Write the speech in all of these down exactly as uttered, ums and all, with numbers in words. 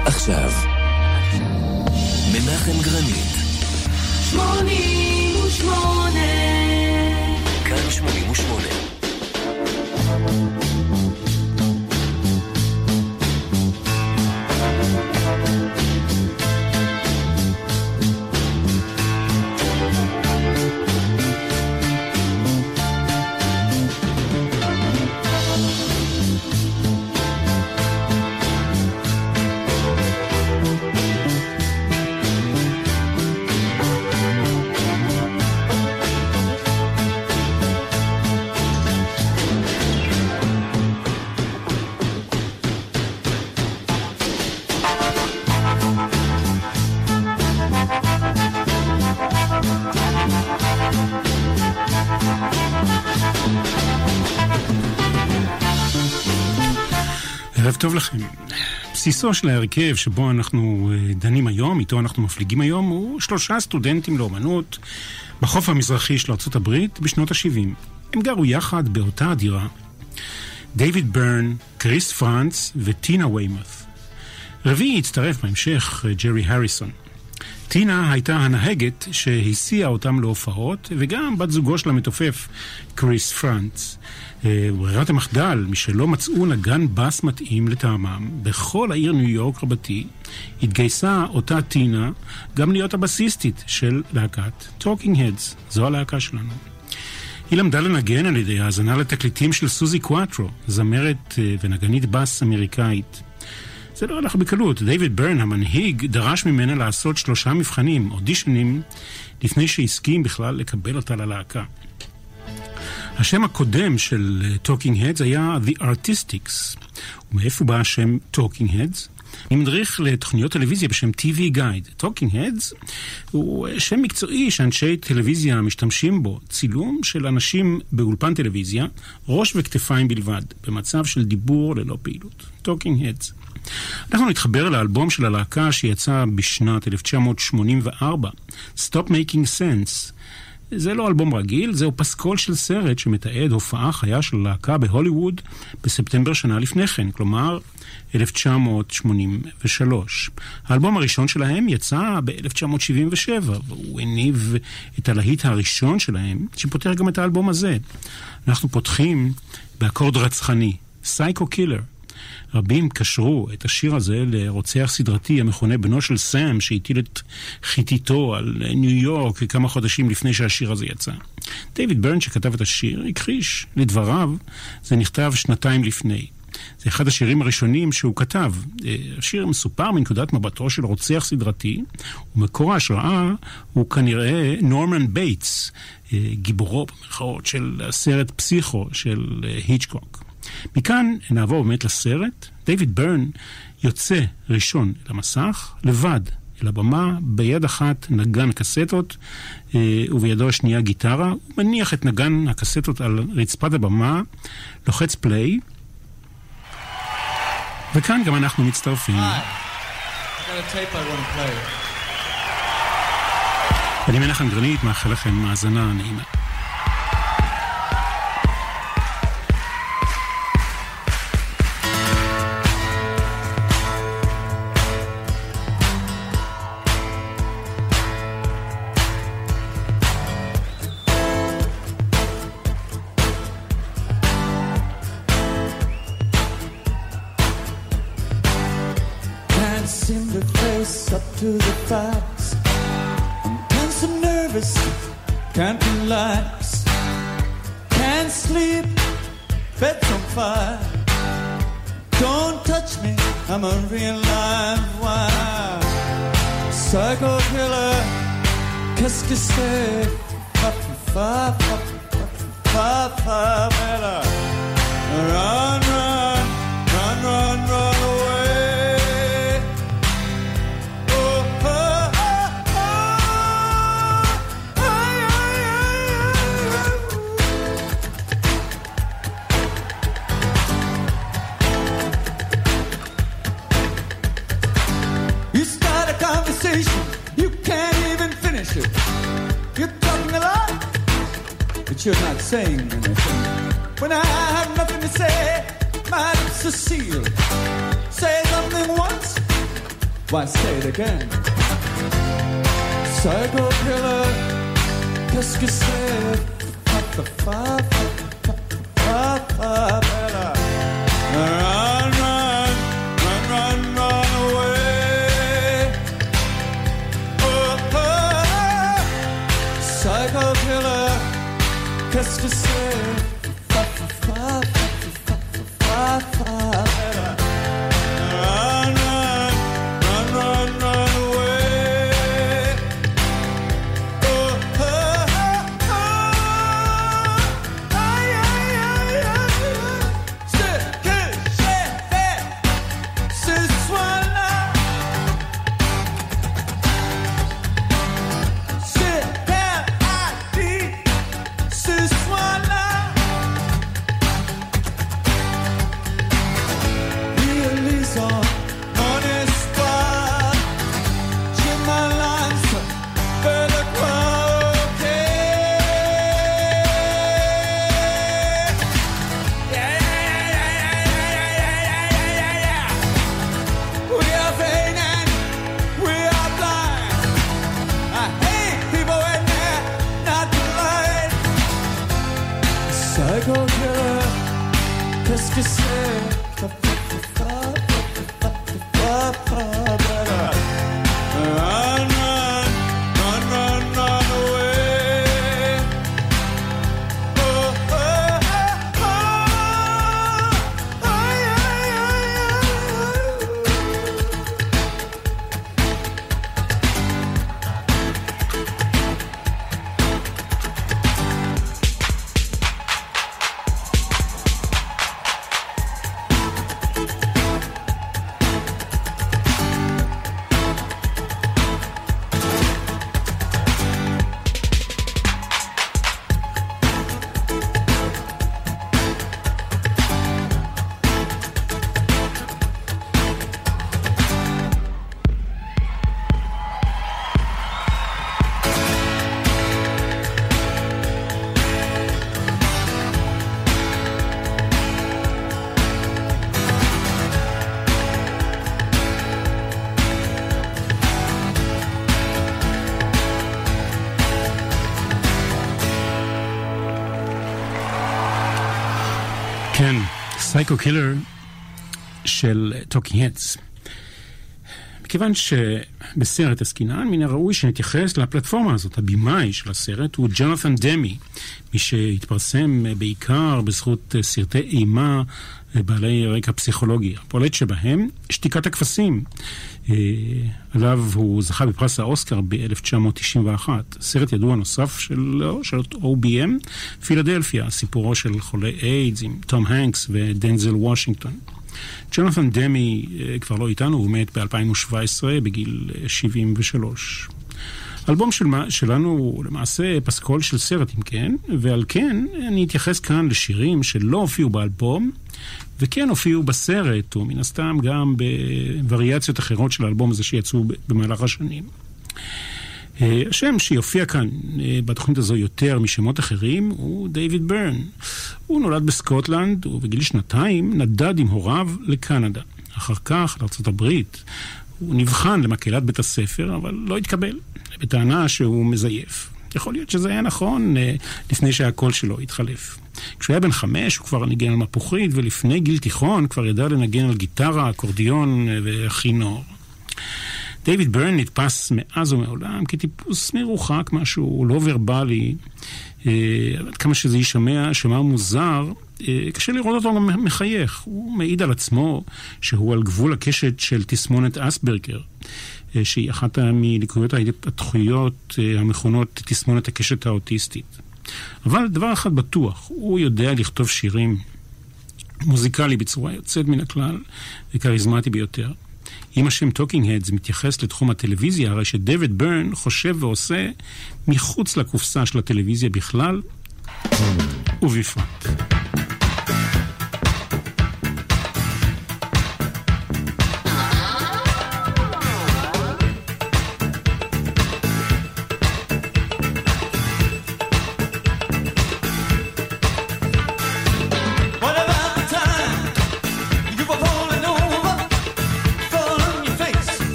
עכשיו מנחם גרנית שמונים ושמונה כאן שמונים ושמונה. ערב טוב לכם. בסיסו של ההרכב שבו אנחנו דנים היום, איתו אנחנו מפליגים היום, הוא שלושה סטודנטים לאומנות בחוף המזרחי של ארצות הברית בשנות ה-שבעים. הם גרו יחד באותה הדירה. דיוויד ברן, קריס פרנץ וטינה ויימות'. רביעי הצטרף בהמשך ג'רי הריסון. טינה הייתה הנהגת שהסיעה אותם להופעות, וגם בת זוגו של המתופף קריס פרנץ. ברירת המחדל, משלא מצאו נגן בס מתאים לטעמם, בכל העיר ניו יורק רבתי, התגייסה אותה טינה גם להיות הבסיסטית של להקת Talking Heads. זו הלהקה שלנו. היא למדה לנגן על ידי האזנה לתקליטים של סוזי קואטרו, זמרת ונגנית בס אמריקאית. זה לא הלך בקלות. דיוויד ברן, המנהיג, דרש ממנה לעשות שלושה מבחנים, אודישנים, לפני שהסכים בכלל לקבל אותה ללהקה. השם הקודם של Talking Heads היה The Artistics. ומאיפה בא השם Talking Heads? אני מדריך לתוכניות טלוויזיה בשם טי וי Guide. Talking Heads הוא שם מקצועי שאנשי טלוויזיה משתמשים בו. צילום של אנשים באולפן טלוויזיה, ראש וכתפיים בלבד, במצב של דיבור ללא פעילות. Talking Heads. אנחנו נתחבר לאלבום של הלהקה שיצא בשנת אלף תשע מאות שמונים וארבע, Stop Making Sense. זה לא אלבום רגיל, זהו פסקול של סרט שמתעד הופעה חיה של הלהקה בהוליווד בספטמבר שנה לפני כן, כלומר אלף תשע מאות שמונים ושלוש. האלבום הראשון שלהם יצא ב-אלף תשע מאות שבעים ושבע, והוא הניב את הלהיט הראשון שלהם, שפותח גם את האלבום הזה. אנחנו פותחים באקורד רצחני, Psycho Killer. רבים קשרו את השיר הזה לרוצח סדרתי המכונה בנו של סם, שהטיל את חיתיתו על ניו יורק כמה חודשים לפני שהשיר הזה יצא. דיוויד ברן שכתב את השיר הכחיש. לדבריו זה נכתב שנתיים לפני. זה אחד השירים הראשונים שהוא כתב. השיר מסופר מנקודת מבטו של רוצח סדרתי, ומקור ההשראה הוא כנראה נורמן בייטס, גיבורו במרכאות של הסרט פסיכו של היצ'קוק. מכאן נעבור באמת לסרט. דיוויד ברן יוצא ראשון למסך, לבד אל הבמה, ביד אחת נגן קסטות ובידו השנייה גיטרה. הוא מניח את נגן הקסטות על רצפת הבמה, לוחץ פליי, וכאן גם אנחנו מצטרפים. אני מנחם גרנית, מאחל לכם מאזנה נעימה. To the facts, I'm tense and nervous, can't relax, can't sleep, bed's on fire. Don't touch me, I'm a real live wire. Psycho killer, qu'est-ce que c'est? Fa fa fa fa fa fa fa. Run, run, run, run, run away. You can't even finish it. You're talking a lot, but you're not saying anything. When I have nothing to say, my lips are sealed. Say something once, Why say it again? Psycho killer, qu'est-ce que c'est? Fa fa fa fa fa fa fa. Run, run, run, run, run away. Oh, oh, psycho killer, qu'est-ce que c'est? Fa fa fa fa fa fa fa. כן, סייקו קילר של טוקינג הדס. מכיוון שבסרט עסקינן, מן הראוי שנתייחס לפלטפורמה הזאת. הבימאי של הסרט הוא ג'ונת'ן דמי, מי שהתפרסם בעיקר בזכות סרטי אימה בעלי רקע פסיכולוגי. הפועלת שבהם שתיקת הכבשים, עליו הוא זכה בפרס האוסקר ב-אלף תשע מאות תשעים ואחת. סרט ידוע נוסף שלו, של או בי אם, פילדלפיה, סיפורו של חולי איידס עם תום הנקס ודנזל וושינגטון. ג'ונת'ן דמי כבר לא איתנו, הוא מת ב-אלפיים שבע עשרה בגיל שבעים ושלוש. האלבום של, שלנו הוא למעשה פסקול של סרט, אם כן, ועל כן אני אתייחס כאן לשירים שלא הופיעו באלבום, וכן הופיעו בסרט, ומן הסתם גם בווריאציות אחרות של האלבום הזה שיצאו במהלך השנים. השם שיופיע כאן בתוכנית הזו יותר משמות אחרים הוא דיוויד ברן. הוא נולד בסקוטלנד, ובגיל שנתיים נדד עם הוריו לקנדה. אחר כך לארצות הברית. הוא נבחן למקהלת בית הספר, אבל לא התקבל, בטענה שהוא מזייף. יכול להיות שזה היה נכון לפני שהקול שלו התחלף. כשהוא היה בן חמש הוא כבר ניגן על מפוחית, ולפני גיל תיכון כבר ידע לנגן על גיטרה, אקורדיון וכינור. דיוויד ברן נתפס מאז ומעולם כטיפוס מרוחק, משהו לא ורבלי, עד כמה שזה יישמע, שמע מוזר, קשה לראות אותו גם מחייך. הוא מעיד על עצמו שהוא על גבול הקשת של תסמונת אספרגר, שהיא אחת מליקויות ההתפתחויות המכונות תסמונת הקשת האוטיסטית. אבל דבר אחד בטוח, הוא יודע לכתוב שירים מוזיקלי בצורה יוצאת מן הכלל וכריזמטי ביותר. אם השם טוקינג הדס מתייחס לתחום הטלוויזיה, הרי שדייוויד ברן חושב ועושה מחוץ לקופסה של הטלוויזיה בכלל ובפרט.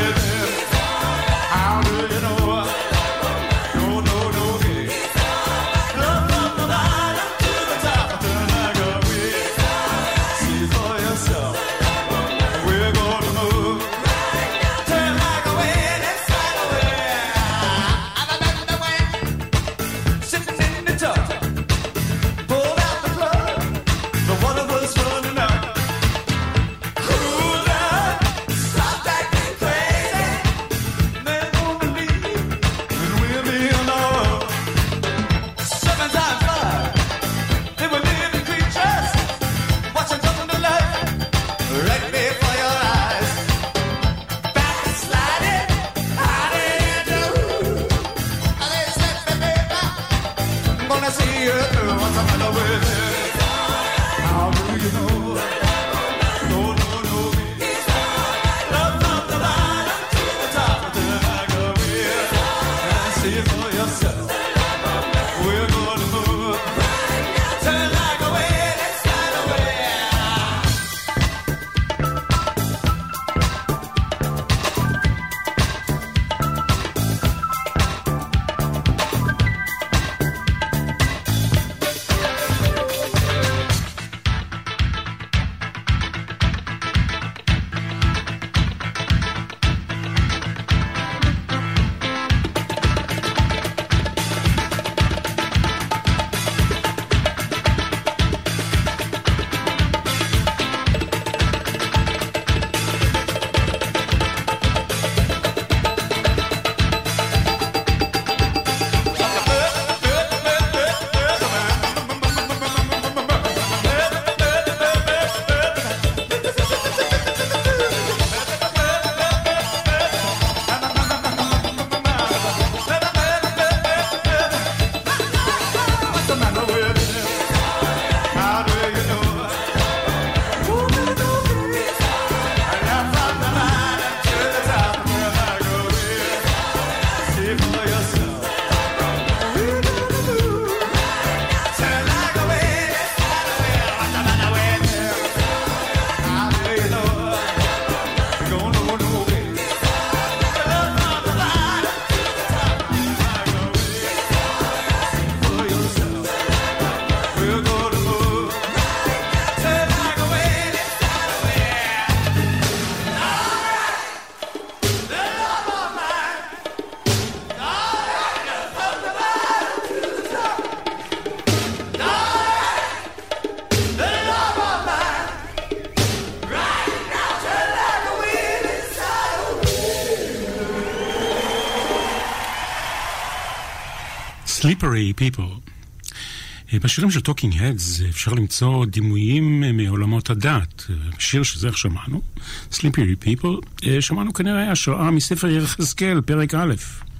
with him? How do you know? No, no, no, yeah. Love from the bottom to the top, turn like a wheel. See for yourself. We're gonna move. Turn like a wheel inside a wheel. I'm about the way. Sitting in the tub. Pulled out the plug. The water was running out. Slippery People. בשירים של טוקינג הדס אפשר למצוא דימויים מעולמות הדת. שיר שזה איך שמענו, Slippery People, שמענו כנראה השראה מספר יחזקאל, פרק א'.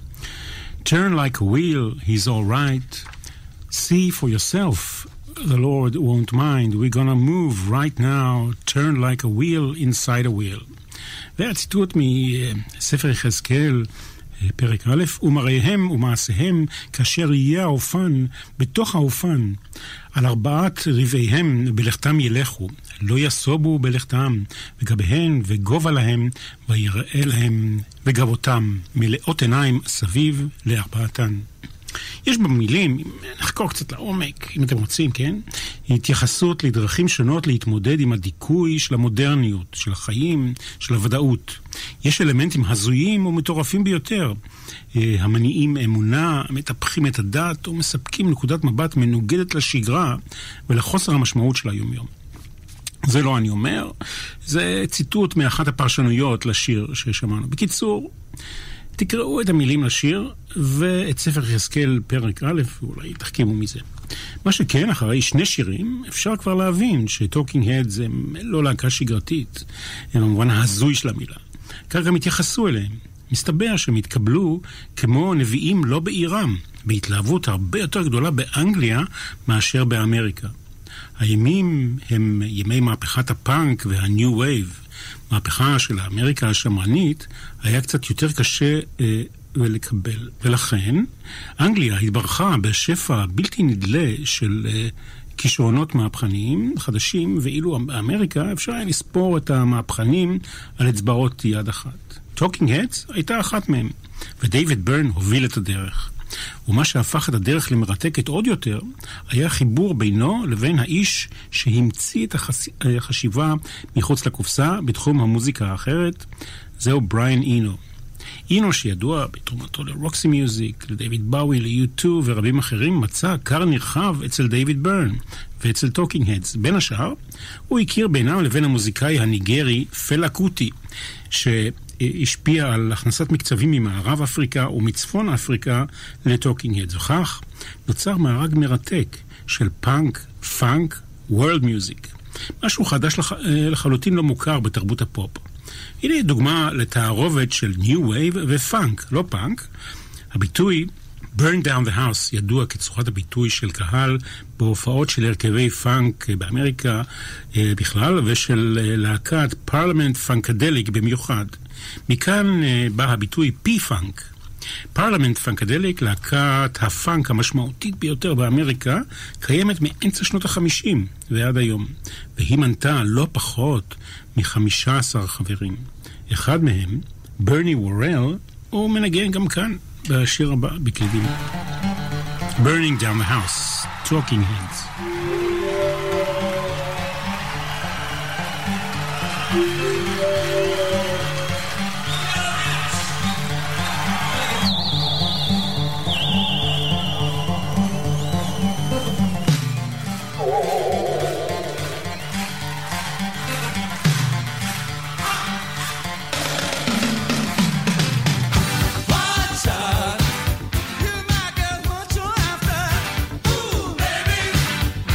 Turn like a wheel, he's all right. See for yourself, the Lord won't mind. We're gonna move right now. Turn like a wheel inside a wheel. והציטוט מספר יחזקאל, פרק א', ומראיהם ומעשיהם כאשר יהיה האופן בתוך האופן, על ארבעת רבעיהם בלכתם ילכו, לא יסובו בלכתם, וגביהן וגובה להם, ויראה להם וגבותם, מלאות עיניים סביב לארבעתן. יש במילים, נחקור קצת לעומק, אם אתם רוצים, כן? התייחסות לדרכים שונות להתמודד עם הדיכוי של המודרניות, של החיים, של הוודאות. יש אלמנטים הזויים ומטורפים ביותר. המניעים אמונה, מטפחים את הדת ומספקים נקודת מבט מנוגדת לשגרה ולחוסר המשמעות של היום-יום. זה לא אני אומר, זה ציטוט מאחת הפרשנויות לשיר ששמענו. בקיצור, תקראו את המילים לשיר ואת ספר יחזקאל פרק א', ואולי תחכימו מזה. מה שכן, אחרי שני שירים, אפשר כבר להבין שטוקינג הדס הם לא להקה שגרתית, הם במובן ההזוי של המילה. כרגע מתייחסו אליהם. מסתבר שהם התקבלו כמו נביאים לא בעירם, בהתלהבות הרבה יותר גדולה באנגליה מאשר באמריקה. הימים הם ימי מהפכת הפאנק והניו וייב. מהפכה של האמריקה השמרנית היה קצת יותר קשה אה, לקבל. ולכן, אנגליה התברכה בשפע בלתי נדלה של אה, כישרונות מהפכניים חדשים, ואילו באמריקה אפשר היה לספור את המהפכנים על אצבעות יד אחת. טוקינג הדס הייתה אחת מהם, ודייוויד ברן הוביל את הדרך. ומה שהפך את הדרך למרתקת עוד יותר, היה חיבור בינו לבין האיש שהמציא את החש... החשיבה מחוץ לקופסה בתחום המוזיקה האחרת, זהו בריאן אינו. אינו שידוע בתרומתו לרוקסי מיוזיק, לדייוויד באוי, ל-יו טו ורבים אחרים, מצא קר נרחב אצל דייוויד ברן ואצל טוקינג הדס. בין השאר, הוא הכיר בינם לבין המוזיקאי הניגרי פלה קוטי, שהשפיע על הכנסת מקצבים ממערב אפריקה ומצפון אפריקה לטוקינג הדס. וכך נוצר מארג מרתק של פאנק, פאנק, וורלד מיוזיק. משהו חדש לח... לחלוטין לא מוכר בתרבות הפופ. הנה דוגמה לתערובת של ניו וייב ופאנק, לא פאנק. הביטוי Burn Down the House ידוע כצורת הביטוי של קהל בהופעות של הרכבי פאנק באמריקה בכלל, ושל להקת פרלמנט פאנקדליק במיוחד. מכאן בא הביטוי פי-פאנק. פרלמנט פאנקדליק, להקת הפאנק המשמעותית ביותר באמריקה, קיימת מאמצע שנות החמישים ועד היום, והיא מנתה לא פחות מ-חמישה עשר חברים. אחד מהם, ברני וורל, הוא מנגן גם כאן בשיר הבא בקלידים. Burning Down the House, Talking Heads. You might get what you're after. Ooh, baby.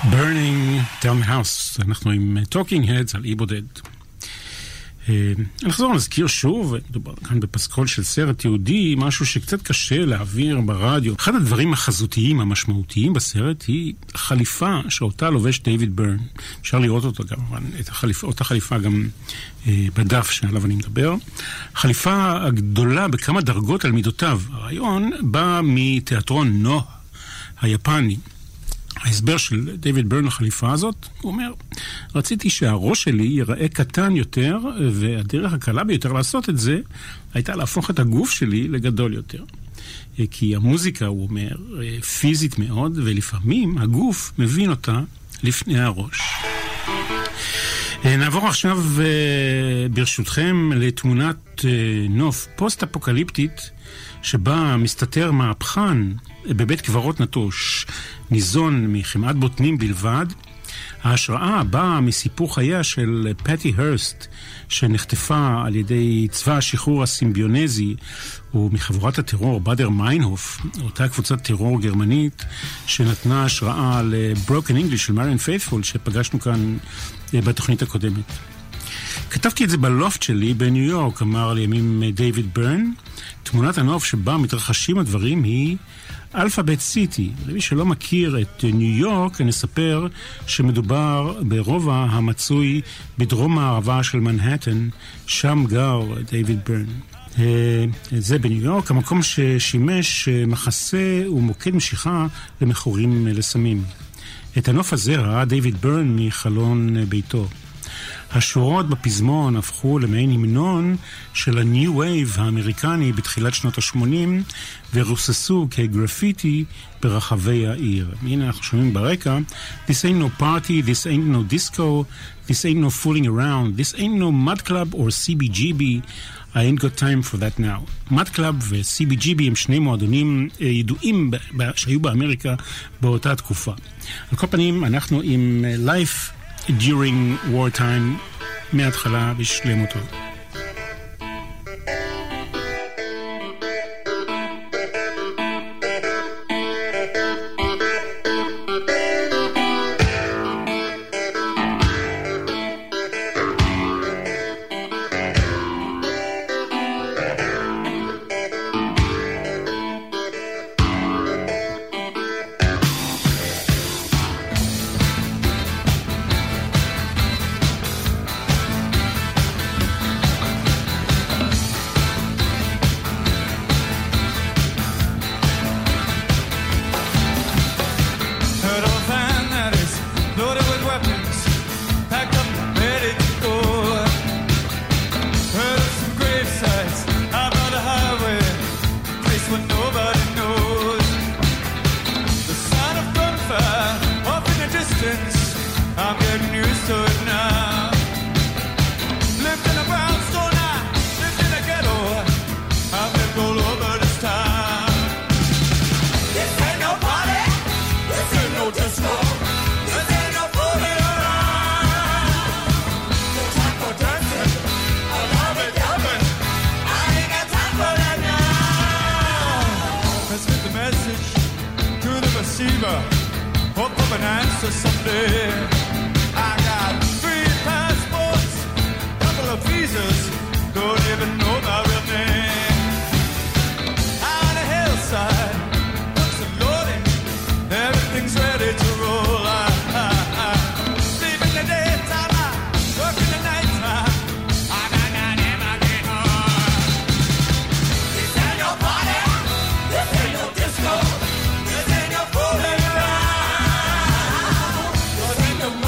Burning Down the House, אנחנו עם Talking Heads על אי בודד. נחזור נזכיר שוב, מדובר כאן בפסקול של סרט יהודי, משהו שקצת קשה להעביר ברדיו. אחד הדברים החזותיים המשמעותיים בסרט היא חליפה שאותה לובש דיוויד ברן. אפשר לראות אותו גם, את החליפה, אותה חליפה גם אה, בדף שעליו אני מדבר. חליפה הגדולה בכמה דרגות על מידותיו. הרעיון בא מתיאטרון נו היפני. ההסבר של דיוויד ברן לחליפה הזאת, הוא אומר, רציתי שהראש שלי ייראה קטן יותר, והדרך הקלה ביותר לעשות את זה, הייתה להפוך את הגוף שלי לגדול יותר. כי המוזיקה, הוא אומר, פיזית מאוד, ולפעמים הגוף מבין אותה לפני הראש. נעבור עכשיו ברשותכם לתמונת נוף פוסט-אפוקליפטית, שבה מסתתר מהפכן בבית קברות נטוש, ניזון מחמאת בוטנים בלבד. ההשראה באה מסיפור חייה של פטי הרסט, שנחטפה על ידי צבא השחרור הסימביונזי, ומחבורת הטרור באדר מיינהוף, אותה קבוצת טרור גרמנית, שנתנה השראה לברוקן אינגליש של מריאן פיית'פול, שפגשנו כאן בתוכנית הקודמת. כתבתי את זה בלופט שלי בניו יורק, אמר לימים דיוויד ברן. תמונת הנוף שבה מתרחשים הדברים היא אלפאבית סיטי. למי שלא מכיר את ניו יורק, אני אספר שמדובר ברובע המצוי בדרום הערבה של מנהטן, שם גר דיוויד ברן. זה בניו יורק, המקום ששימש מחסה ומוקד משיכה למכורים לסמים. את הנוף הזה ראה דיוויד ברן מחלון ביתו. השורות בפזמון הפכו למעין המנון של הניו וייב האמריקני בתחילת שנות ה-שמונים, ורוססו כגרפיטי ברחבי העיר. הנה אנחנו שומעים ברקע, This ain't no party, this ain't no disco, this ain't no fooling around, this ain't no mud club or C B G B, I ain't got time for that now. mud club ו-C B G B הם שני מועדונים ידועים שהיו באמריקה באותה תקופה. על כל פנים אנחנו עם Life during wartime מההתחלה בשלמותו.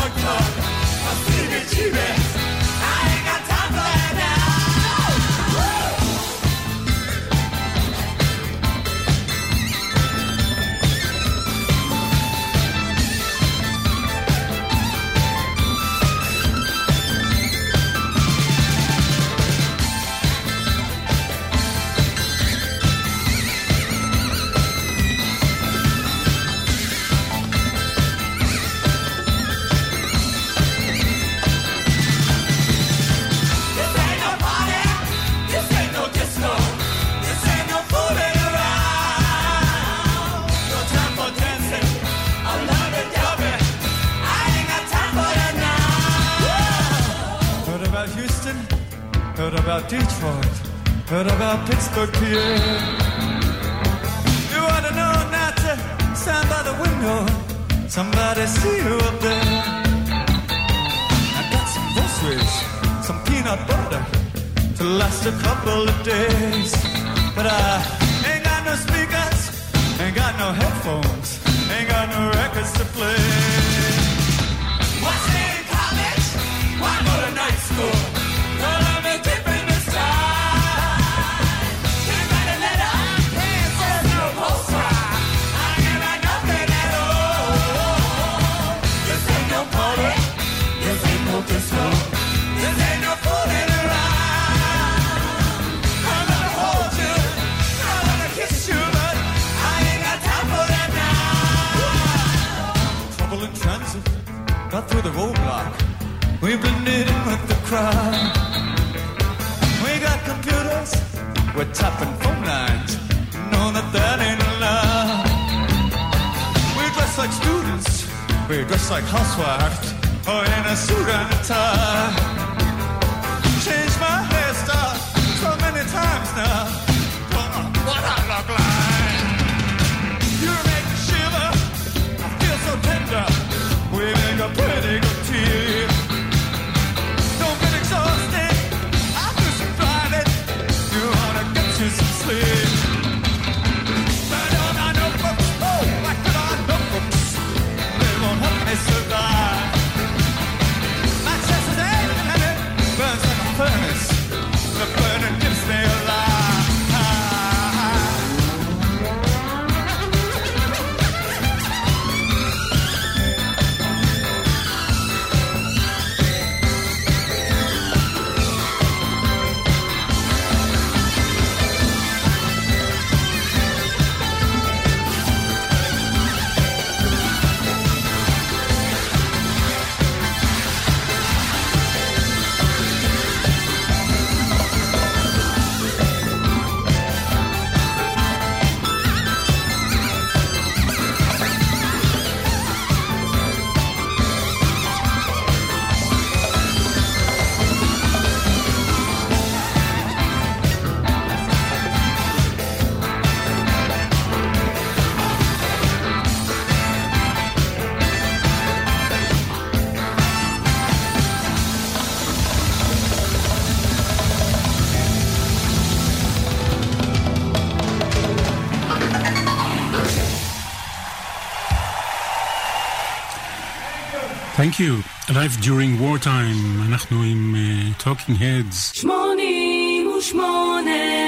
Woo! about Detroit, heard about Pittsburgh, P A. You ought to know not to stand by the window, somebody see you up there. I got some groceries, some peanut butter to last a couple of days, but I ain't got no speakers, ain't got no headphones, ain't got no records to play. What's in college? Why go to night school? Don't let me dip in the side. Can't write a letter, can't send no postcard. I can't write nothing at all. This ain't no party, this ain't no disco, this ain't no fooling around. I'm gonna hold you, I'm gonna kiss you, but I ain't got time for that now. Trouble in transit, got through the roadblock. We blended in with the crowd. We got computers, we're tapping phone lines. Know that that ain't allowed. We dress like students, we dress like housewives, or in a suit and a tie. Changed my hairstyle so many times now. Don't know what I look like. You make me shiver, I feel so tender. We make a pretty good team. Don't get exhausted, I'll do some driving. You ought to get you some sleep. Burn on my notebooks, oh, whack it on notebooks. They won't help me survive. My chest is aching and it burns like a furnace. The burning keeps me alive. Thank you. Life during wartime. אנחנו עם uh, Talking Heads. שמונים ושמונה.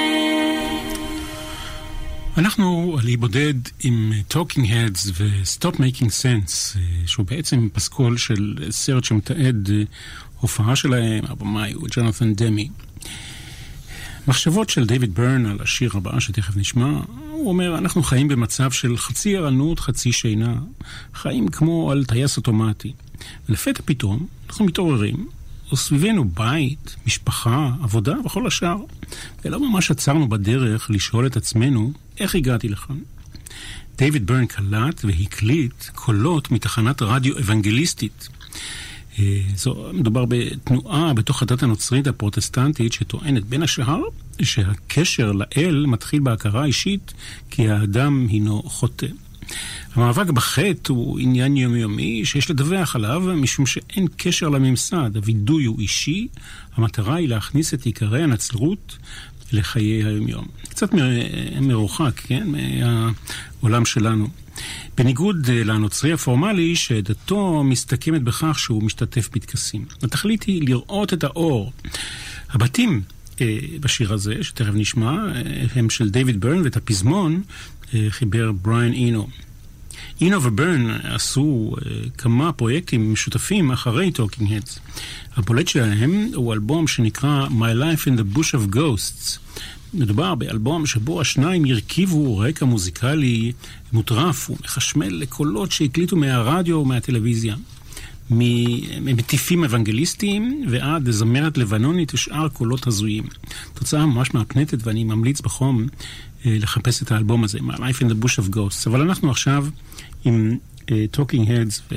אנחנו עלי בודד עם Talking Heads ו-Stop Making Sense, שהוא בעצם פסקול של סרט שמתעד הופעה שלהם, הבמאי הוא ג'ונתן דמי. מחשבות של דיוויד ברן על השיר הבא שתכף נשמע, הוא אומר, אנחנו חיים במצב של חצי ערנות, חצי שינה, חיים כמו על טייס אוטומטי. ולפתע פתאום אנחנו מתעוררים, וסביבנו בית, משפחה, עבודה וכל השאר. ולא ממש עצרנו בדרך לשאול את עצמנו, איך הגעתי לכאן? דיוויד ברן קלט והקליט קולות מתחנת רדיו אבנגליסטית. זו מדובר בתנועה בתוך הדת הנוצרית הפרוטסטנטית שטוענת בין השאר שהקשר לאל מתחיל בהכרה אישית כי האדם הינו חוטא. המאבק בחטא הוא עניין יומיומי שיש לדווח עליו משום שאין קשר לממסד, הווידוי הוא אישי, המטרה היא להכניס את עיקרי הנצרות לחיי היומיום. קצת מרוחק, כן? מהעולם שלנו. בניגוד לנוצרי הפורמלי שדתו מסתכמת בכך שהוא משתתף בטקסים. התכלית היא לראות את האור. הבתים אה, בשיר הזה, שתכף נשמע, אה, הם של דיוויד ברן, ואת הפזמון אה, חיבר בריאן אינו. אינו וברן עשו אה, כמה פרויקטים משותפים אחרי Talking Heads. הבולט שלהם הוא אלבום שנקרא My Life in the Bush of Ghosts. מדובר באלבום שבו השניים ירכיבו רקע מוזיקלי מוטרף ומחשמל לקולות שהקליטו מהרדיו ומהטלוויזיה. ממטיפים אבנגליסטיים ועד זמרת לבנונית ושאר קולות הזויים. תוצאה ממש מהפנטת, ואני ממליץ בחום לחפש את האלבום הזה, My Life in the Bush of Ghosts. אבל אנחנו עכשיו עם uh, Talking Heads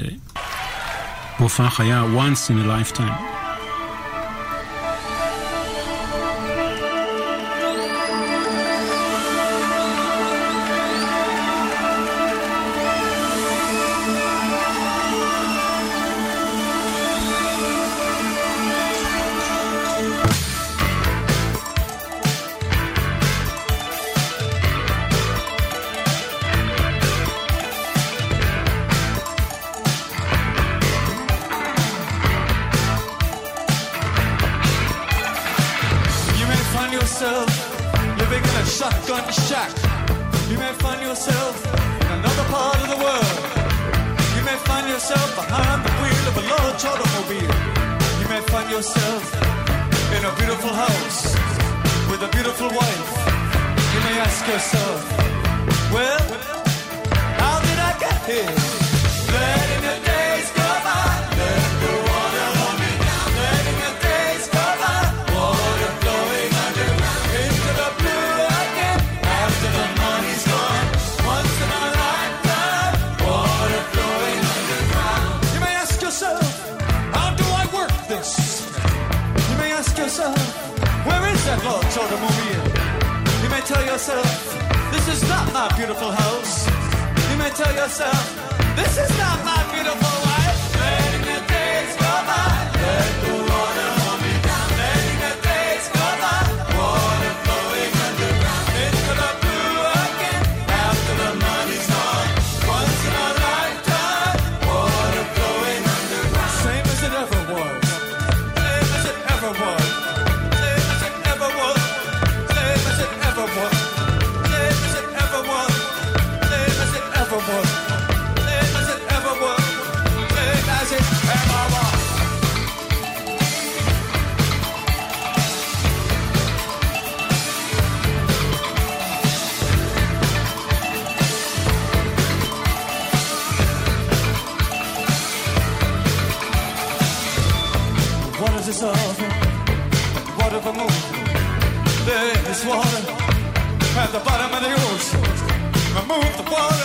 ובהופעה חיה Once in a Lifetime. yourself behind the wheel of a large automobile. You may find yourself in a beautiful house with a beautiful wife. You may ask yourself, well, how did I get here? Letting the days go by, let the water hold me down. Letting the days go by, water flowing underground into the blue again. After the money's gone, once in a lifetime, water flowing underground. You may ask yourself, how do I work this? You may ask yourself, where is that large automobile? You may tell yourself, this is not my beautiful house. You may tell yourself, this is not my beautiful wife. Letting the days go by, let the water hold me down. Letting the days go by, water flowing underground into the blue again. After the money's gone, once in a lifetime, water flowing underground. Same as it ever was, same as it ever was, same as it ever was, same as it ever was, same as it ever was, same as it ever was. What is this offer? What of a move? There is water at the bottom of the ocean. Remove the water,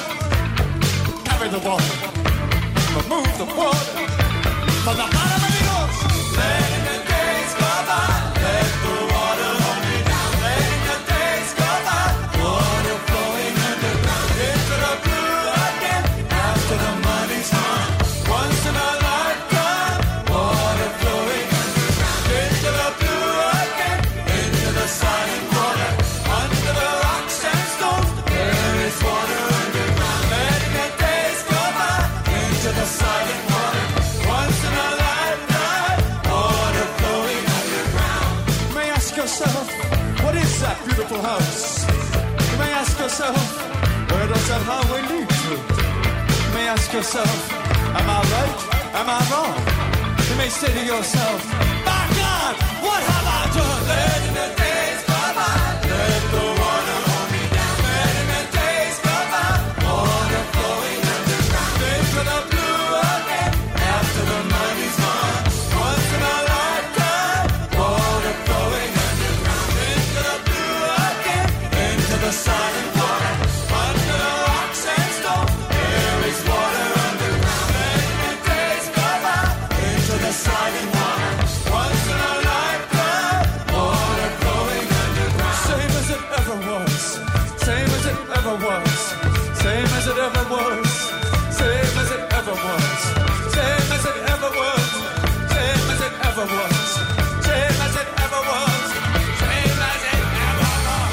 carry the water. Remove the water from the bottom of the ocean. Letting the days go by, let the water hold me down. Letting the days go by, water flowing underground into the blue again. After the money's gone, once in a lifetime, water flowing underground into the blue again, into the silent water, under the rocks and stones. There is water underground. Letting the days go by, into the silent water, once in a lifetime, water flowing underground. You may ask yourself, what is that beautiful house? You may ask yourself, where does that highway lead to? You may ask yourself, am I right? Am I wrong? You may say to yourself, my God, what have I done? Letting the days go by, let the water hold me down. Letting the days go by, water flowing underground into the blue again. After the money's gone, once in a lifetime, water flowing underground into the blue again, into the silent water, under the rocks and stones. There is water underground. Letting the days go by, into the silent water, once in a lifetime, water flowing underground. Same as it ever was, same as it ever was, same as it ever was, same as it ever was, same as it ever was, same as it ever was, same as it ever was, same as it ever was.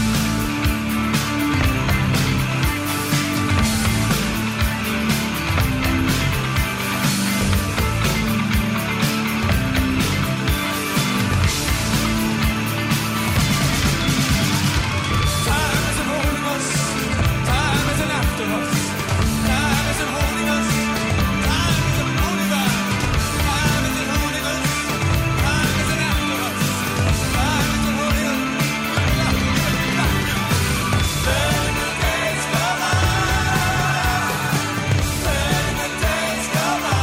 Time isn't holding us, time isn't after us, time isn't holding us, time isn't holding back, time isn't holding us, time isn't after us, time isn't holding us. Letting the days go by, letting the days go by,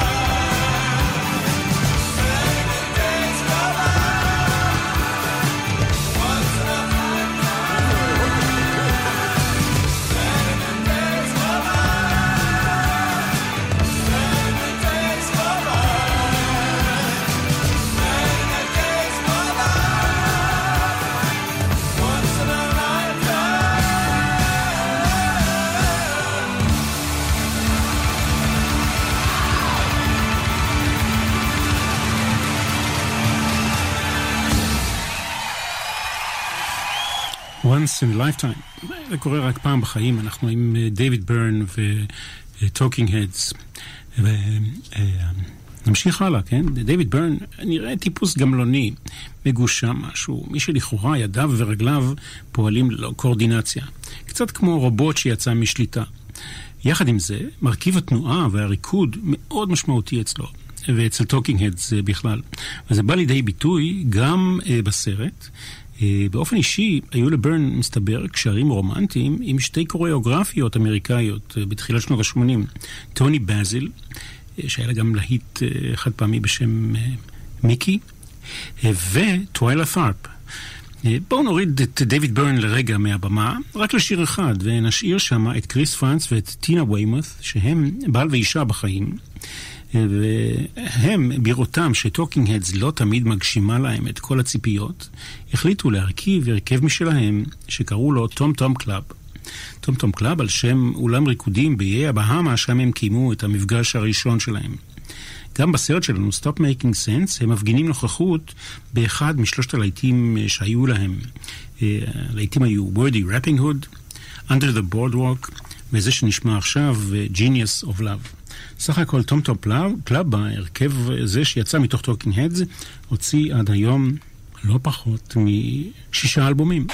letting the days go by, once in a lifetime, letting the days go by, letting the days go by, letting the days go by, once in a lifetime. Once in a lifetime. זה קורה רק פעם בחיים. אנחנו עם דיוויד ברן וטוקינג הדס. ונמשיך הלאה, כן? דיוויד ברן נראה טיפוס גמלוני, מגושם משהו. מי שלכאורה ידיו ורגליו פועלים ללא קואורדינציה. קצת כמו רובוט שיצא משליטה. יחד עם זה, מרכיב התנועה והריקוד מאוד משמעותי אצלו, ואצל טוקינג הדס בכלל. וזה בא לידי ביטוי גם uh, בסרט. Uh, באופן אישי, היו לברן מסתבר קשרים רומנטיים עם שתי קוריאוגרפיות אמריקאיות uh, בתחילת שנות ה-שמונים. טוני בזיל, uh, שהיה לה גם להיט uh, חד פעמי בשם uh, מיקי, uh, וטווילה ת'ארפ. Uh, בואו נוריד את דיוויד ברן לרגע מהבמה, רק לשיר אחד, ונשאיר שם את קריס פרנס ואת טינה ויימות' שהם בעל ואישה בחיים. והם, בראותם שטוקינג הדס לא תמיד מגשימה להם את כל הציפיות, החליטו להרכיב הרכב משלהם שקראו לו טום טום קלאב. טום טום קלאב על שם אולם ריקודים באיי הבהאמה, שם הם קיימו את המפגש הראשון שלהם. גם בסרט שלנו, Stop Making Sense, הם מפגינים נוכחות באחד משלושת הלהיטים שהיו להם. הלהיטים היו Wordy Rapping Hood, Under the Boardwalk, וזה שנשמע עכשיו, Genius of Love. סך הכל טום טום קלאב, בהרכב זה שיצא מתוך טוקינג הדס, הוציא עד היום לא פחות משישה אלבומים.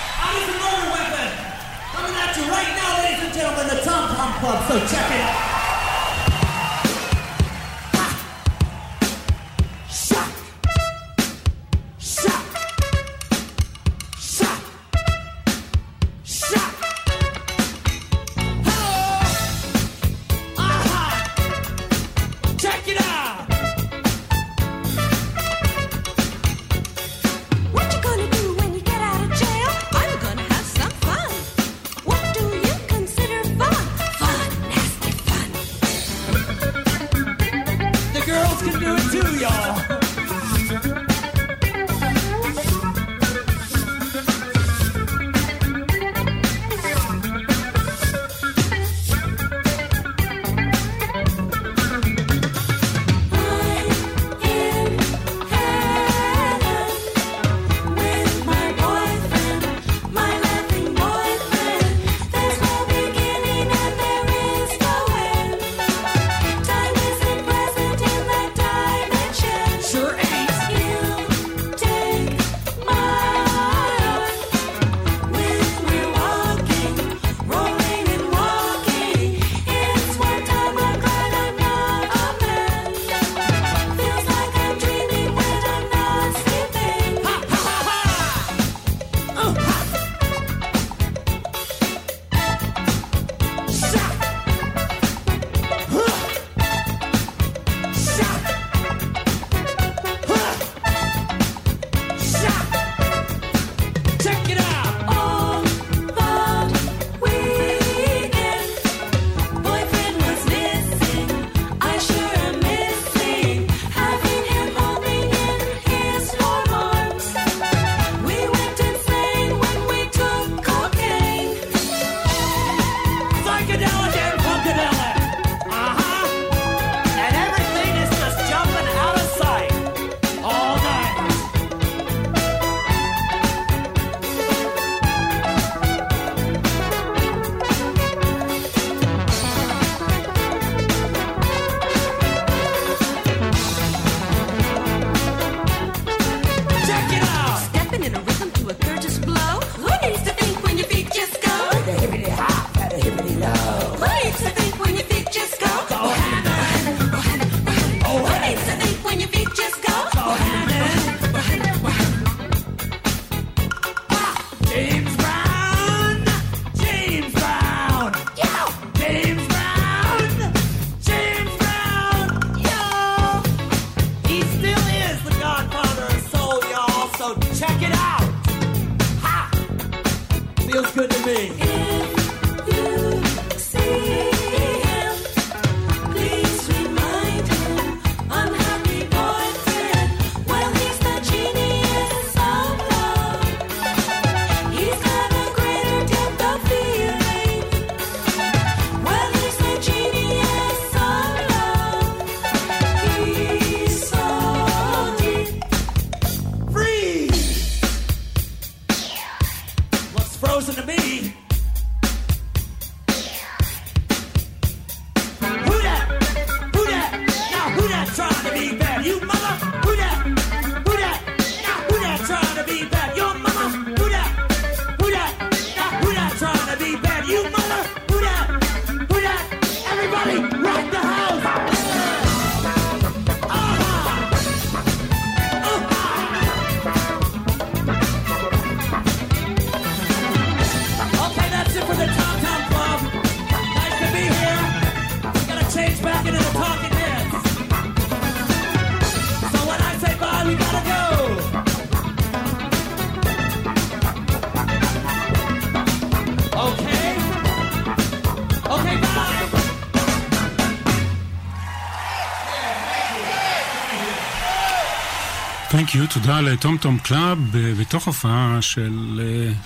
Thank you, תודה לטום טום קלאב בתוך הופעה של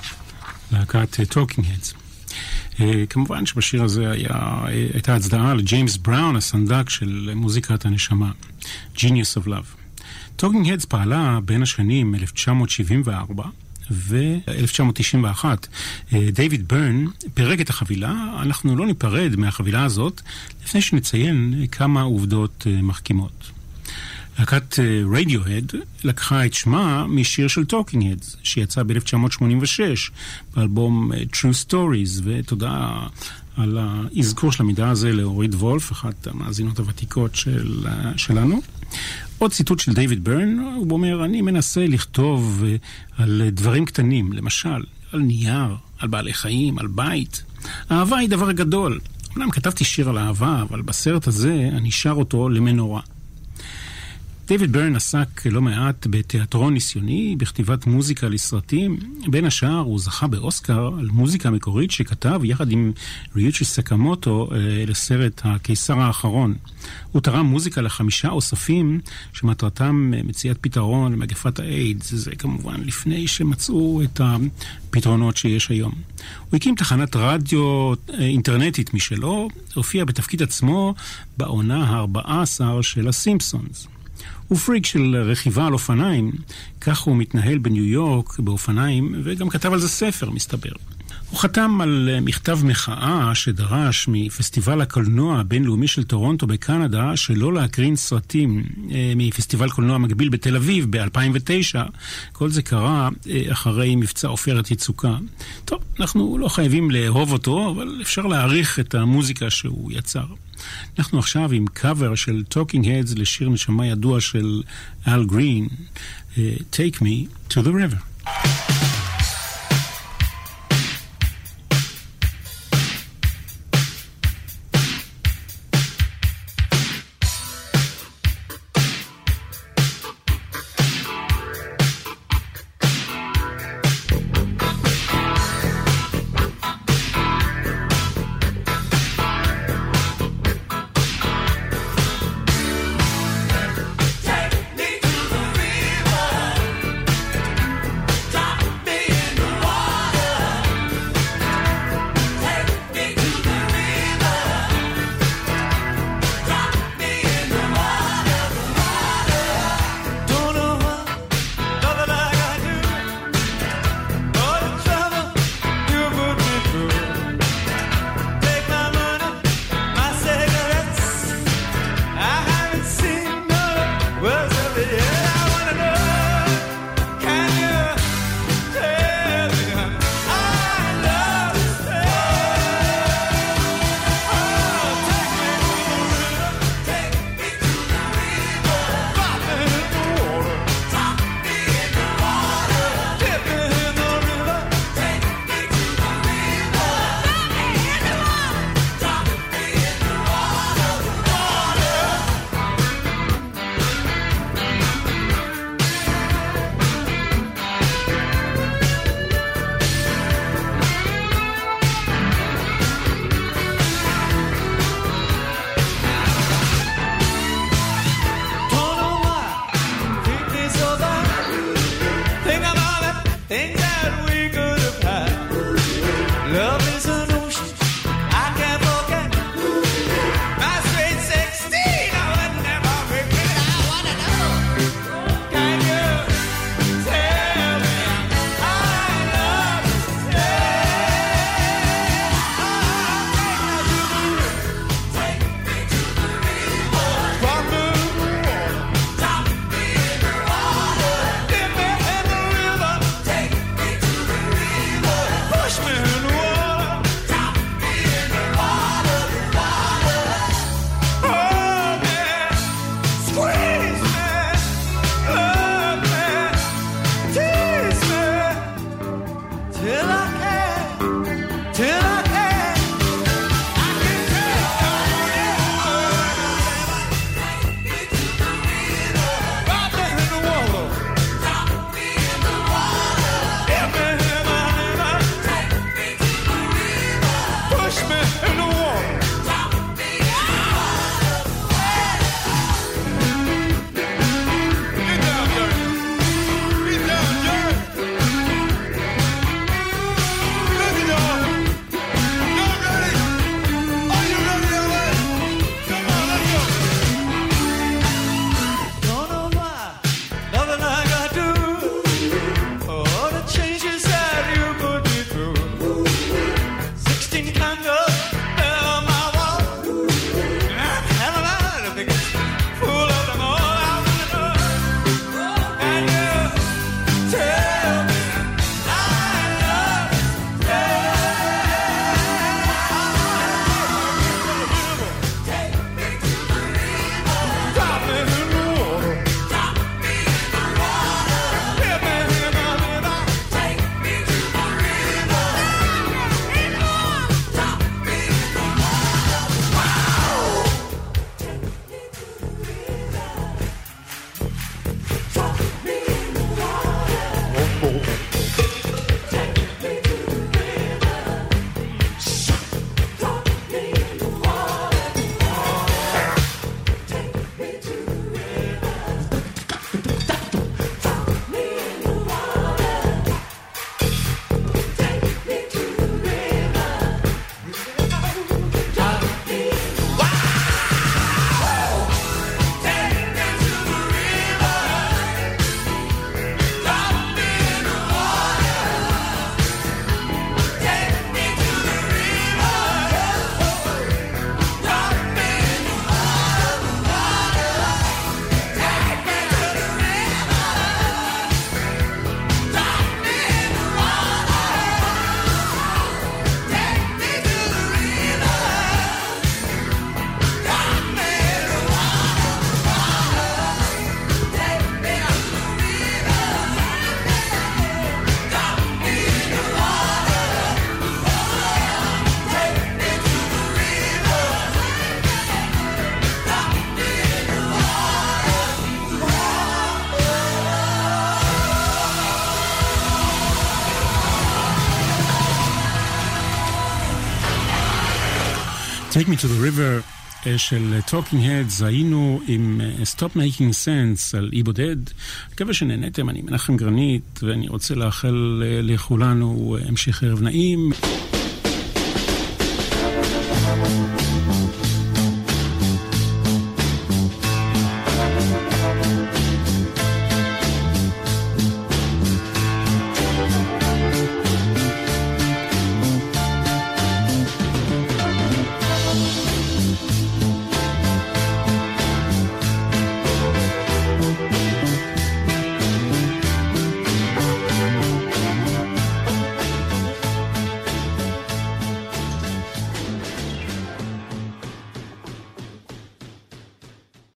להקת טוקינג הדס. כמובן שבשיר הזה היה, הייתה הצדעה לג'יימס בראון, הסנדק של מוזיקת הנשמה, Genius of Love. טוקינג הדס פעלה בין השנים אלף תשע מאות שבעים וארבע ו-אלף תשע מאות תשעים ואחת. דייוויד ברן פירק את החבילה. אנחנו לא ניפרד מהחבילה הזאת לפני שנציין כמה עובדות מחכימות. להקת רדיוהד לקחה את שמה משיר של טוקינג הדס שיצא ב-אלף תשע מאות שמונים ושש באלבום True Stories, ותודה על האזכור של המידע הזה לאורית וולף, אחת המאזינות הוותיקות של, שלנו. עוד ציטוט של דייוויד ברן, הוא אומר, אני מנסה לכתוב על דברים קטנים, למשל על נייר, על בעלי חיים, על בית. אהבה היא דבר גדול. אומנם כתבתי שיר על אהבה, אבל בסרט הזה אני שר אותו למנורה. דייוויד ברן עסק לא מעט בתיאטרון ניסיוני, בכתיבת מוזיקה לסרטים. בין השאר הוא זכה באוסקר על מוזיקה מקורית שכתב יחד עם ריוצ'י סקמוטו לסרט הקיסר האחרון. הוא תרם מוזיקה לחמישה אוספים שמטרתם מציאת פתרון למגפת האיידס. זה כמובן לפני שמצאו את הפתרונות שיש היום. הוא הקים תחנת רדיו אינטרנטית משלו, הופיע בתפקיד עצמו בעונה ה-ארבע עשרה של הסימפסונס. הוא פריק של רכיבה על אופניים, כך הוא מתנהל בניו יורק באופניים, וגם כתב על זה ספר, מסתבר. הוא חתם על מכתב מחאה שדרש מפסטיבל הקולנוע הבינלאומי של טורונטו בקנדה, שלא להקרין סרטים מפסטיבל קולנוע מקביל בתל אביב ב-אלפיים ותשע. כל זה קרה אחרי מבצע עופרת יצוקה. טוב, אנחנו לא חייבים לאהוב אותו, אבל אפשר להעריך את המוזיקה שהוא יצר. אנחנו עכשיו עם קאבר של טוקינג הדס לשיר נשמה ידוע של אל גרין, Take Me to the River. Take me to the river. Take Me to the River של Talking Heads, היינו עם Stop Making Sense על אי בודד. מקווה שנהנתם, אני מנחם גרנית, ואני רוצה לאחל לכולנו המשך ערב נעים.